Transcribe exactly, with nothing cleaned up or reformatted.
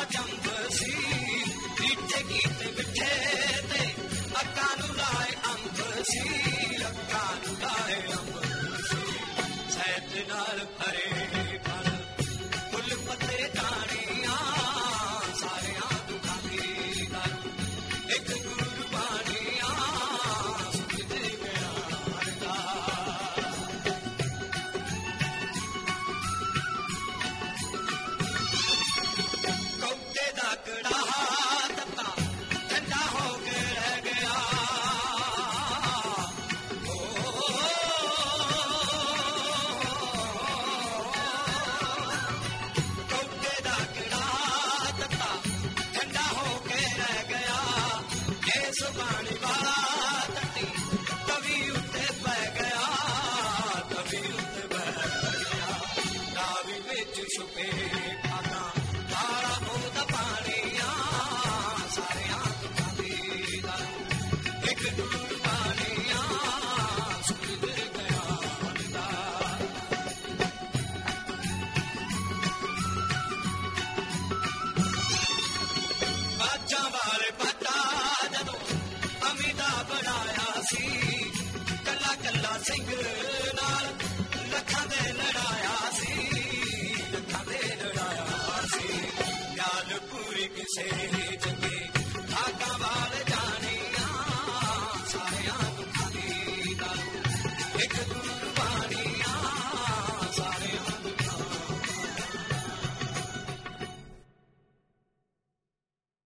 ਜੰਬ ਸੀ, ਰੀਠੇ ਕੀਤੇ ਬਿਠੇ ਤੇ ਅੱਕਾਂ ਨੂੰ ਲਾਏ ਅੰਬ ਸੀ, ਅੱਕਾਂ ਨੂੰ ਲਾਏ ਅੰਬ ਸੀ। ਸਹਿਤ ਨਾਲ ਭਰੇ ਫਲ ਫੁੱਲ ਪੱਤੇ ਟਾਹਣੀਆਂ, ਸਾਰਿਆਂ ਦੁੱਖਾਂ ਦੀ ਦਾਰੂ ਇੱਕ ਗੁਰਬਾਣੀਆਂ, ਸੁਣਦੇ ਗਿਆਨ ਦਾ। ਕੌਡੇ ਦਾ ਕੜਾਹਾ ਤੱਤਾ ਠੰਡਾ ਹੋ ਕੇ ਰਹਿ ਗਿਆ, ਕੌਡੇ ਦਾ ਕੜਾਹਾ ਤੱਤਾ ਠੰਡਾ ਹੋ ਕੇ ਰਹਿ ਗਿਆ। ਇਸ ਪਾਣੀ ਵਾਲਾ ਤੱਤੀ ਤਵੀ ਉੱਤੇ ਪੈ ਗਿਆ, ਤਵੀ ਉੱਤੇ ਪੈ ਗਿਆ। ਰਾਵੀ ਵਿੱਚ ਛੁਪੇ ਖਾਨਾ ਕਾਲਾ ਉਹਦਾ ਪਾਣੀਆਂ, ਸਾਰਿਆਂ ਦੁੱਖਾਂ ਦੀ ਦਾਰੂ ਇੱਕ ਗੁਰਬਾਣੀਆਂ, ਸੁਣਦੇ ਗਿਆਨ ਦਾ। ਬਾਜਾਂ ਵਾਲੇ ਪਤਾ ਜਦੋਂ ਅਮੀਦਾ ਬਣਾਇਆ ਸੀ, ਕੱਲਾ ਕੱਲਾ ਸਿੰਘ ਨਾਲ ਲੱਖਾਂ ਦੇ ਲੜਾਇਆ ਸੀ, ਲੱਖਾਂ ਦੇ ਲੜਾਇਆ ਸੀ। ਗੱਲ ਪੂਰੀ ਕਿਸੇ